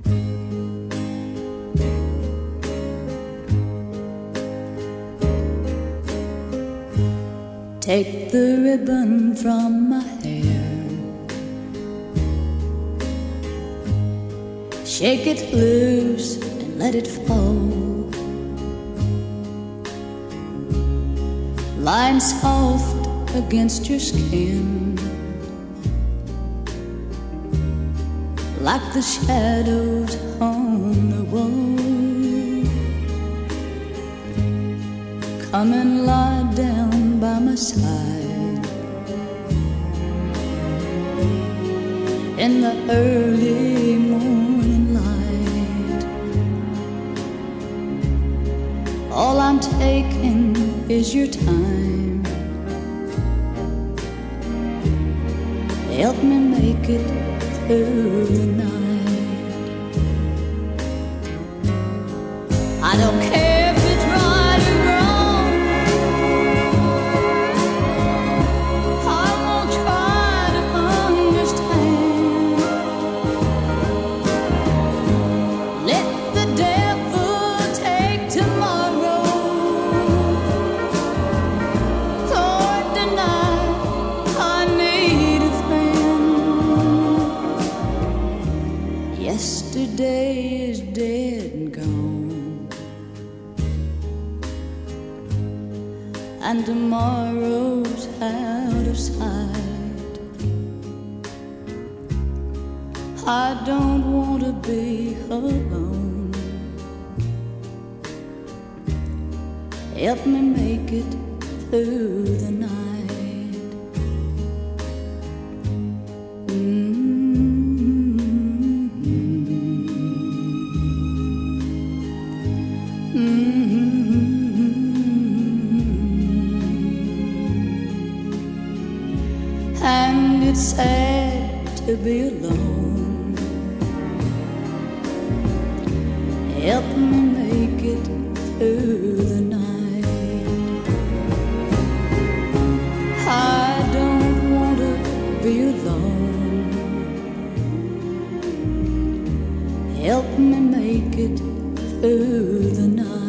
Take the ribbon from my hair, shake it loose and let it fall, lying soft against your skin, like the shadows on the wall. Come and lie down by my side in the early morning light. All I'm taking is your time. Help me make it through the night. I don't care if it's right or wrong, I won't try to understand. Let the devil take tomorrow, Lord, tonight I need a friend. Yesterday is dead and gone, and tomorrow's out of sight. I don't want to be alone. Help me make it through the night. And it's sad to be alone. Help me make it through the night. I don't want to be alone. Help me make it through the night.